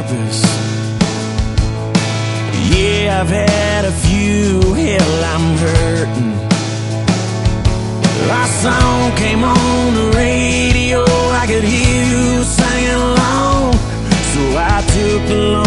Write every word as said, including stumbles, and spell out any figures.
purpose. Yeah, I've had a few, hell, I'm hurting. Our song came on the radio, I could hear you singing along, so I took the long